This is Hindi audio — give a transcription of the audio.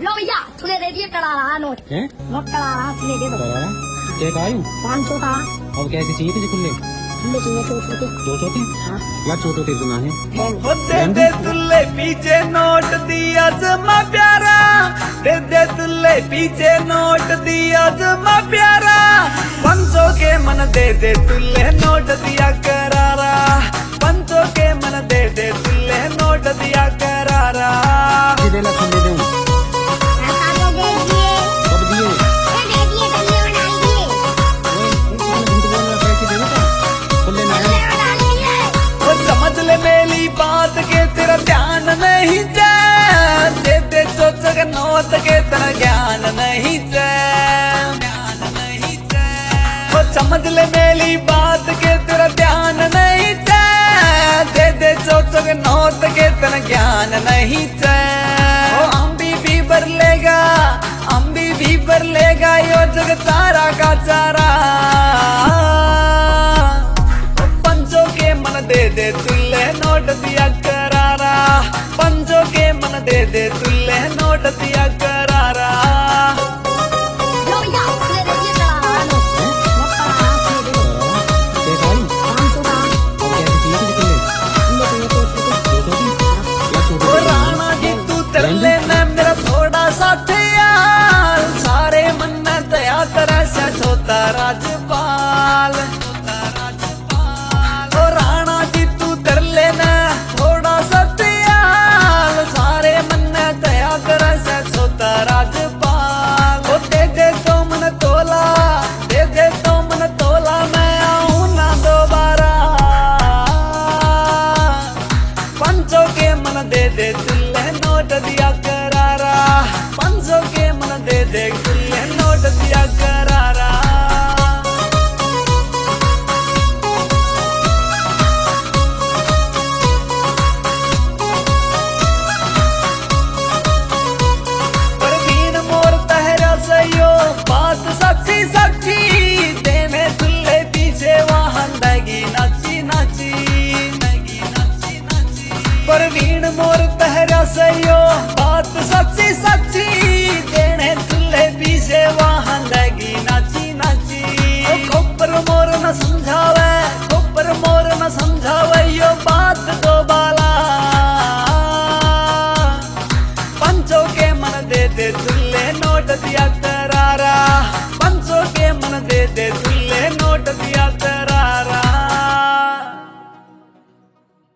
लो भैया तुले दे दिए कड़ा रहा नोट नोट कड़ा रहा तुले दे दो क्या कायू 500 का अब कैसे चाहिए तुझे खुले खुले चाहिए 200 के हाँ या छोटो तेरे सुना है दे दे तुले पीछे नोट दिया जमा प्यारा दे दे तुले पीछे नोट दिया जमा प्यारा 500 के मन दे दे तुले नोट दिया करारा 500 के मन दे दे तुले नोट दिया करारा दे ला दे दूं समझ ले मेरी बात के तेरा ध्यान नहीं जाए दे दे सोच के नोट के तेरा ज्ञान नहीं जाए समझ ले मेरी बात के तेरा ध्यान नहीं जाए दे दे सोच के नोट के तेरा ज्ञान नहीं जाए अम्बी भी भर लेगा अम्बी भी भर लेगा यो जग सारा का चारा दे दे तुल्ले नोट दिया करारा 500 के मन दे दे तुल्ले नोट दिया करारा लो भैया तुले दे दिए कड़ा रहा नोट नोट कड़ा रहा तुले दे दो 500 का कैसे चाहिए तुझे खुले राणा जी तू तेरे न मेरा थोड़ा सा ख्याल सारे मन में दया तरह से छोटा राजपाल राजपाल दे दे तो मन तोला दे दे तो मन तोला मैं आऊं ना दोबारा 500 के मन दे दे तुल्ले नोट दिया करारा 500 के मन दे दे तुल्ले नोट दिया करारा बात सच्ची सच्ची देने तुल्ले पीछे वहां लगी नाची नाची परवीन मोर तहरा सयो बात सच्ची सच्ची देने तुल्ले पीछे वहां लगी नाची नाची खोपर मोर न समझावे खोपर मोर न समझावे यो बात दो बाला